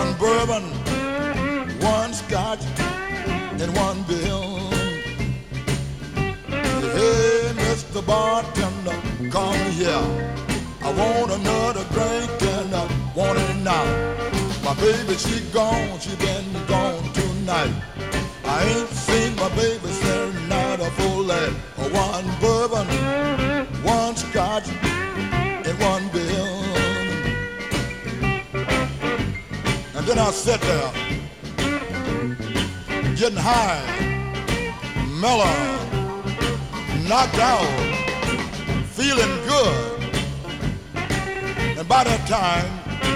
one bourbon, one scotch, and one bill. Hey, Mr. Bartender, come here. I want another drink and I want it now. My baby, she gone, she been gone tonight. I ain't seen my baby since night of full life. One bourbon, one scotch, and one bill. And then I sat there, getting high, mellow, knocked out, feeling good. And by that time,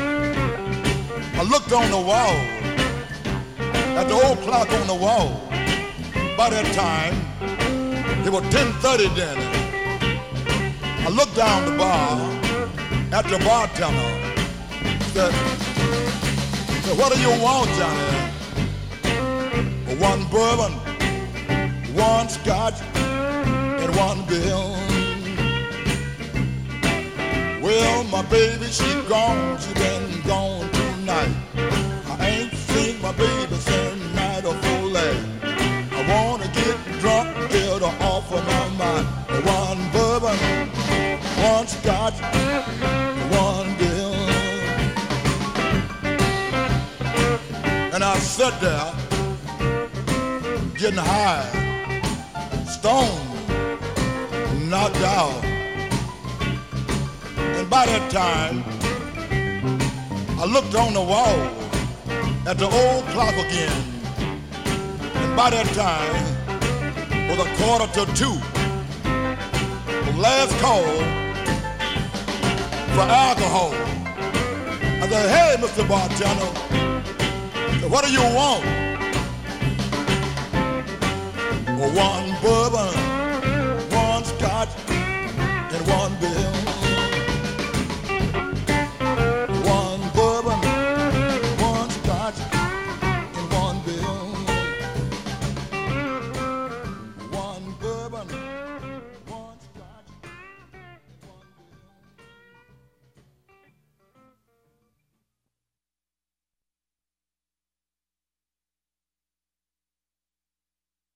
I looked on the wall, at the old clock on the wall. By that time, it was 10:30 then. I looked down the bar at the bartender. Said, what do you want, Johnny? One bourbon, one scotch, and one bill. Well, my baby, she gone, she been gone tonight. I ain't seen my baby since night of full life. I wanna get drunk, get her off of my mind. One bourbon, one scotch, one bill. And I sat there, getting high, stoned, knocked out. And by that time, I looked on the wall at the old clock again. And by that time, it was 1:45. The last call for alcohol. I said, hey, Mr. Bartender, what do you want? One bourbon, one scotch, and one bill.